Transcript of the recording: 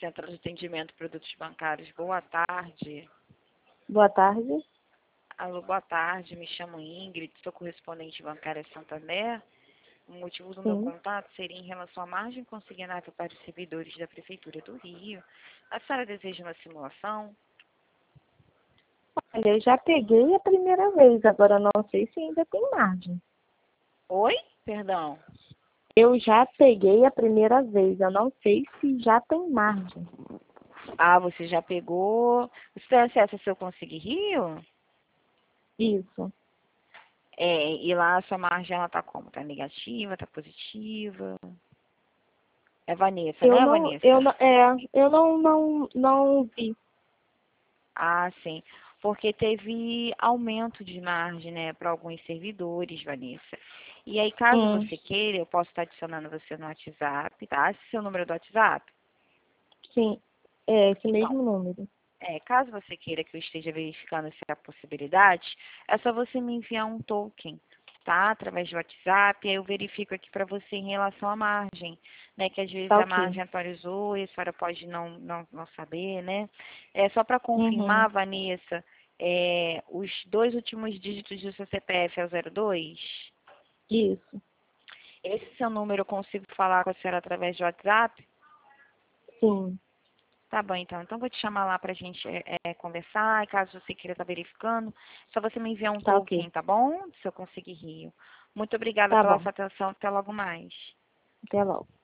Central de Atendimento de Produtos Bancários. Boa tarde. Boa tarde. Alô, boa tarde. Me chamo Ingrid, sou correspondente bancária Santander. O motivo do meu Sim. contato seria em relação à margem consignável para os servidores da Prefeitura do Rio. A senhora deseja uma simulação? Olha, eu já peguei a primeira vez, agora não sei se ainda tem margem. Oi? Perdão. Eu já peguei a primeira vez, eu não sei se já tem margem. Ah, você já pegou. Você tem acesso ao seu Conseguir Rio? Isso. É, e lá a sua margem, ela tá como? Tá negativa, tá positiva? É Vanessa, Eu né, não, Vanessa? eu não, não vi. Ah, sim. Porque teve aumento de margem, né, para alguns servidores, Vanessa. E aí, caso Hum, você queira, eu posso estar adicionando você no WhatsApp, tá? Esse é o seu número do WhatsApp? sim, é esse Então, mesmo número. caso você queira que eu esteja verificando se há possibilidade, é só você me enviar um token, tá? Através do WhatsApp, aí eu verifico aqui para você em relação à margem, né? Que às vezes Tá a ok. margem atualizou e a senhora pode não saber, né? É só para Uhum, confirmar, Vanessa, os dois últimos dígitos do seu CPF é o 02? isso, Esse seu número eu consigo falar com a senhora através do WhatsApp? sim, Tá bom, então. Então, vou te chamar lá pra gente conversar. E caso você queira estar verificando, só você me enviar um tá ok. token, tá bom? Se eu conseguir Rio. Muito obrigada Tá pela bom, sua atenção. Até logo mais. até logo.